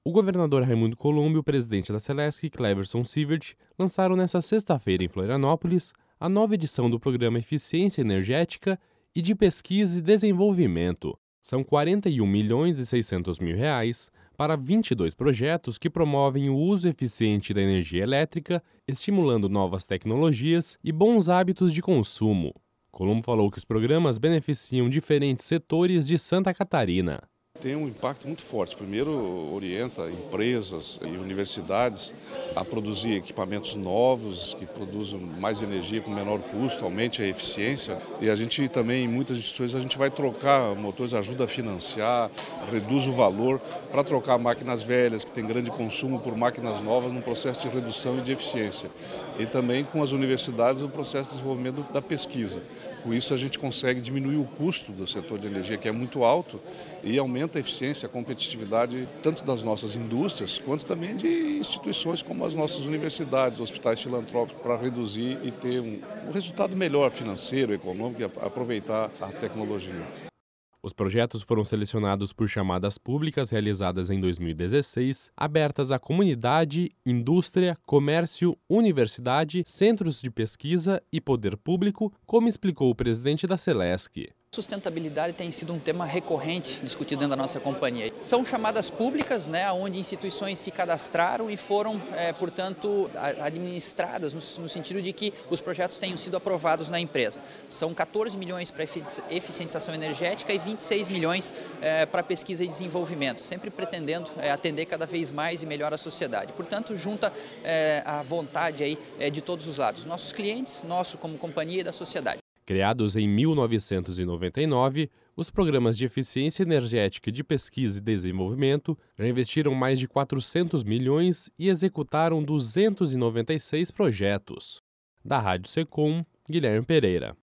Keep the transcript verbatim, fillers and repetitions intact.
O governador Raimundo Colombo e o presidente da Celesc, Cleverson Sievert, lançaram nesta sexta-feira em Florianópolis a nova edição do programa Eficiência Energética e de Pesquisa e Desenvolvimento. São quarenta e um milhões e seiscentos mil reais para vinte e dois projetos que promovem o uso eficiente da energia elétrica, estimulando novas tecnologias e bons hábitos de consumo. Colombo falou que os programas beneficiam diferentes setores de Santa Catarina. Tem um impacto muito forte. Primeiro, orienta empresas e universidades a produzir equipamentos novos, que produzam mais energia com menor custo, aumente a eficiência. E a gente também, em muitas instituições, a gente vai trocar motores, ajuda a financiar, reduz o valor para trocar máquinas velhas, que têm grande consumo, por máquinas novas, num processo de redução e de eficiência. E também com as universidades, no processo de desenvolvimento da pesquisa. Com isso, a gente consegue diminuir o custo do setor de energia, que é muito alto, e aumenta a eficiência, a competitividade, tanto das nossas indústrias, quanto também de instituições como as nossas universidades, hospitais filantrópicos, para reduzir e ter um, um resultado melhor financeiro, econômico, e aproveitar a tecnologia. Os projetos foram selecionados por chamadas públicas realizadas em dois mil e dezesseis, abertas à comunidade, indústria, comércio, universidade, centros de pesquisa e poder público, como explicou o presidente da Celesc. Sustentabilidade tem sido um tema recorrente discutido dentro da nossa companhia. São chamadas públicas, né, onde instituições se cadastraram e foram, é, portanto, administradas no, no sentido de que os projetos tenham sido aprovados na empresa. São quatorze milhões para eficientização energética e vinte e seis milhões é, para pesquisa e desenvolvimento, sempre pretendendo é, atender cada vez mais e melhor a sociedade. Portanto, junta é, a vontade aí, é, de todos os lados, nossos clientes, nosso como companhia e da sociedade. Criados em mil novecentos e noventa e nove, os programas de eficiência energética de pesquisa e desenvolvimento já investiram mais de quatrocentos milhões e executaram duzentos e noventa e seis projetos. Da Rádio Secom, Guilherme Pereira.